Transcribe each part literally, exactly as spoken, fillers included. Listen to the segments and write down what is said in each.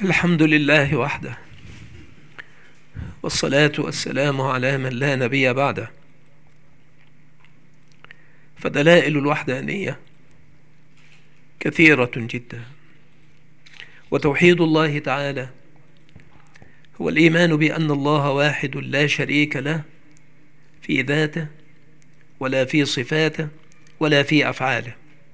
الحمد لله وحده، والصلاة والسلام على من لا نبي بعده. فدلائل الوحدانية كثيرة جدا، وتوحيد الله تعالى هو الإيمان بأن الله واحد لا شريك له في ذاته ولا في صفاته ولا في أفعاله.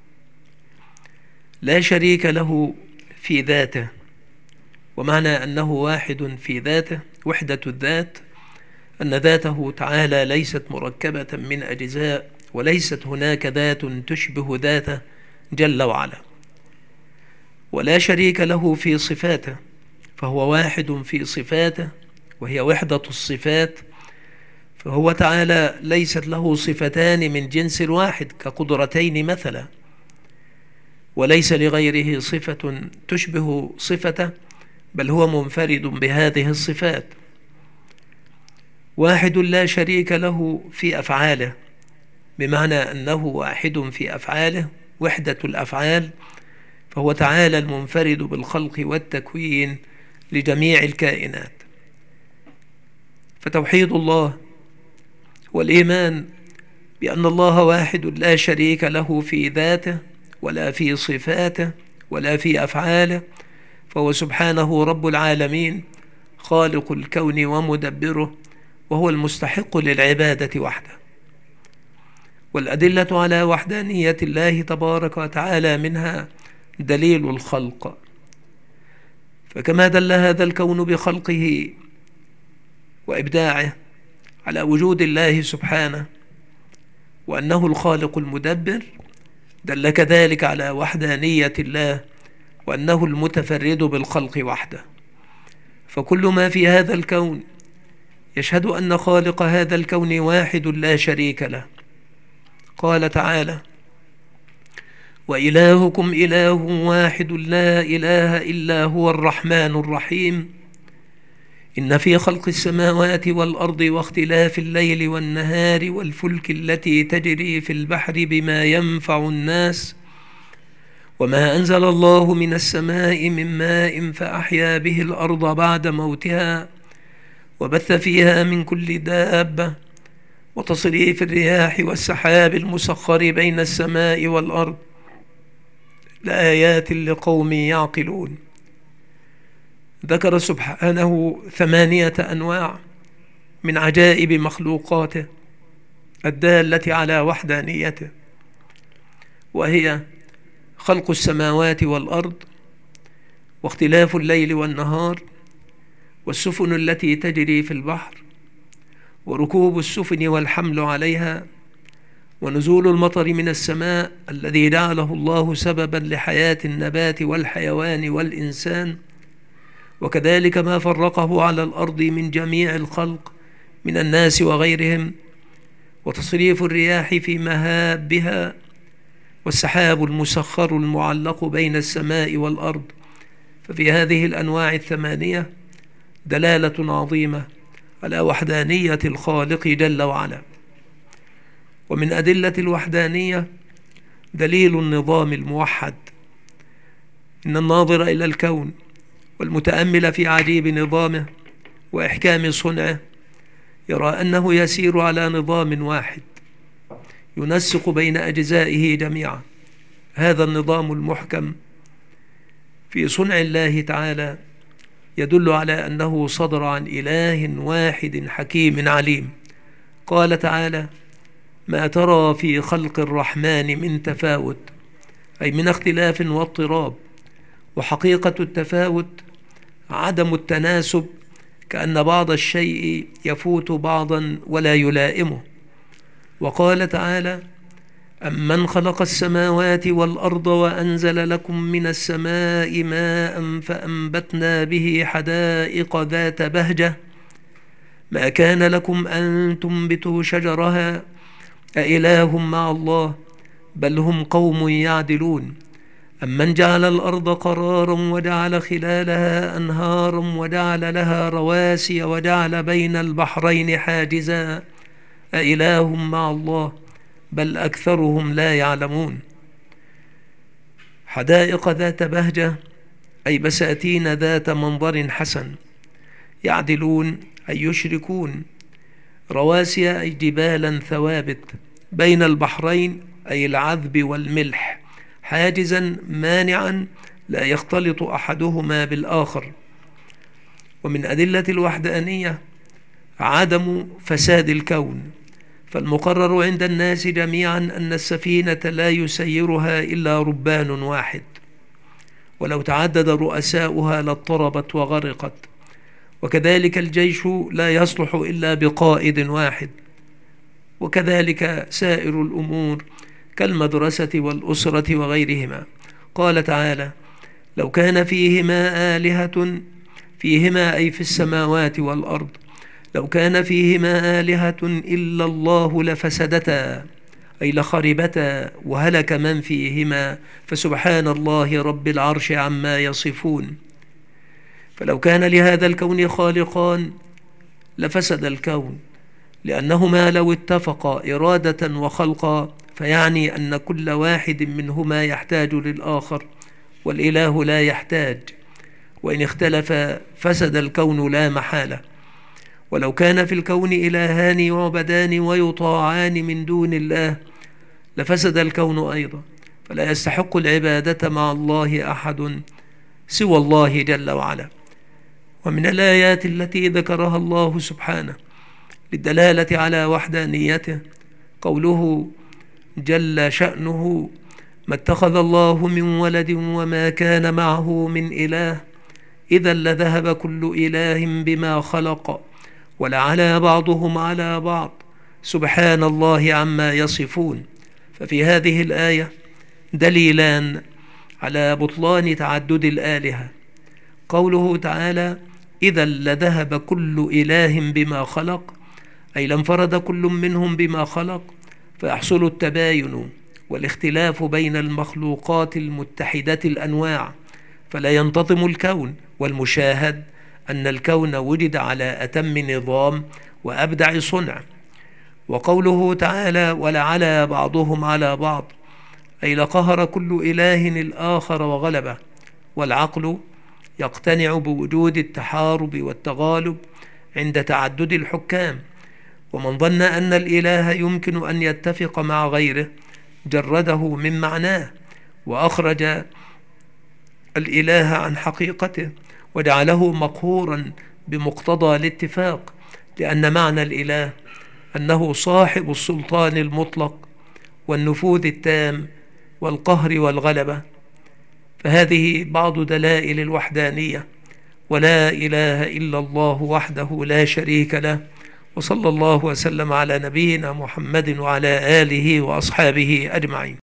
لا شريك له في ذاته، ومعنى أنه واحد في ذاته وحدة الذات، أن ذاته تعالى ليست مركبة من أجزاء، وليست هناك ذات تشبه ذاته جل وعلا. ولا شريك له في صفاته، فهو واحد في صفاته وهي وحدة الصفات، فهو تعالى ليست له صفتان من جنس واحد كقدرتين مثلا، وليس لغيره صفة تشبه صفته، بل هو منفرد بهذه الصفات. واحد لا شريك له في أفعاله، بمعنى أنه واحد في أفعاله وحدة الأفعال، فهو تعالى المنفرد بالخلق والتكوين لجميع الكائنات. فتوحيد الله هو الإيمان بأن الله واحد لا شريك له في ذاته ولا في صفاته ولا في أفعاله، فهو سبحانه رب العالمين خالق الكون ومدبره، وهو المستحق للعبادة وحده. والأدلة على وحدانية الله تبارك وتعالى منها دليل الخلق، فكما دل هذا الكون بخلقه وإبداعه على وجود الله سبحانه وأنه الخالق المدبر، دل كذلك على وحدانية الله وأنه المتفرد بالخلق وحده. فكل ما في هذا الكون يشهد أن خالق هذا الكون واحد لا شريك له. قال تعالى: وإلهكم إله واحد لا إله إلا هو الرحمن الرحيم إن في خلق السماوات والأرض واختلاف الليل والنهار والفلك التي تجري في البحر بما ينفع الناس وما أنزل الله من السماء من ماء فأحيا به الأرض بعد موتها وبث فيها من كل دابة وتصريف الرياح والسحاب المسخر بين السماء والأرض لآيات لقوم يعقلون. ذكر سبحانه ثمانية أنواع من عجائب مخلوقاته الدالة على وحدانيته، وهي خلق السماوات والأرض، واختلاف الليل والنهار، والسفن التي تجري في البحر، وركوب السفن والحمل عليها، ونزول المطر من السماء الذي جعله الله سببا لحياة النبات والحيوان والإنسان، وكذلك ما فرقه على الأرض من جميع الخلق من الناس وغيرهم، وتصريف الرياح في مهابها، والسحاب المسخر المعلق بين السماء والأرض. ففي هذه الأنواع الثمانية دلالة عظيمة على وحدانية الخالق جل وعلا. ومن أدلة الوحدانية دليل النظام الموحد. إن الناظر إلى الكون والمتأمل في عجيب نظامه وإحكام صنعه يرى أنه يسير على نظام واحد ينسق بين أجزائه جميعا. هذا النظام المحكم في صنع الله تعالى يدل على أنه صدر عن إله واحد حكيم عليم. قال تعالى: ما ترى في خلق الرحمن من تفاوت، أي من اختلاف واضطراب. وحقيقة التفاوت عدم التناسب، كأن بعض الشيء يفوت بعضا ولا يلائمه. وقال تعالى: أمن خلق السماوات والأرض وأنزل لكم من السماء ماء فأنبتنا به حدائق ذات بهجة ما كان لكم أن تنبتوا شجرها أإله مع الله بل هم قوم يعدلون. أمن جعل الأرض قرارا وجعل خلالها أنهارا وجعل لها رواسي وجعل بين البحرين حاجزا أإله مع الله بل أكثرهم لا يعلمون. حدائق ذات بهجة أي بساتين ذات منظر حسن. يعدلون أي يشركون. رواسي أي جبالا ثوابت بين البحرين أي العذب والملح، حاجزا مانعا لا يختلط أحدهما بالآخر. ومن أدلة الوحدانية عدم فساد الكون، فالمقرر عند الناس جميعا أن السفينة لا يسيرها إلا ربان واحد، ولو تعدد رؤساؤها لاضطربت وغرقت. وكذلك الجيش لا يصلح إلا بقائد واحد، وكذلك سائر الأمور كالمدرسة والأسرة وغيرهما. قال تعالى: لو كان فيهما آلهة، فيهما أي في السماوات والأرض، لو كان فيهما آلهة إلا الله لفسدتا، أي لخربتا وهلك من فيهما، فسبحان الله رب العرش عما يصفون. فلو كان لهذا الكون خالقان لفسد الكون، لأنهما لو اتفقا إرادة وخلقا فيعني أن كل واحد منهما يحتاج للآخر، والإله لا يحتاج، وإن اختلف فسد الكون لا محالة. ولو كان في الكون إلهان يعبدان ويطاعان من دون الله لفسد الكون أيضا، فلا يستحق العبادة مع الله أحد سوى الله جل وعلا. ومن الآيات التي ذكرها الله سبحانه للدلالة على وحدانيته قوله جل شأنه: ما اتخذ الله من ولد وما كان معه من إله إذا لذهب كل إله بما خلق ولعلى بعضهم على بعض سبحان الله عما يصفون. ففي هذه الآية دليلان على بطلان تعدد الآلهة. قوله تعالى: إذا لذهب كل إله بما خلق، أي لانفرد كل منهم بما خلق، فيحصل التباين والاختلاف بين المخلوقات المتحدة الأنواع، فلا ينتظم الكون. والمشاهد أن الكون وجد على أتم نظام وأبدع صنع. وقوله تعالى: ولعلى بعضهم على بعض، أي لقهر كل إله الآخر وغلبه. والعقل يقتنع بوجود التحارب والتغالب عند تعدد الحكام، ومن ظن أن الإله يمكن أن يتفق مع غيره جرده من معناه وأخرج الإله عن حقيقته وجعله مقهورا بمقتضى الاتفاق، لأن معنى الإله أنه صاحب السلطان المطلق والنفوذ التام والقهر والغلبة. فهذه بعض دلائل الوحدانية. ولا إله إلا الله وحده لا شريك له، وصلى الله وسلم على نبينا محمد وعلى آله وأصحابه أجمعين.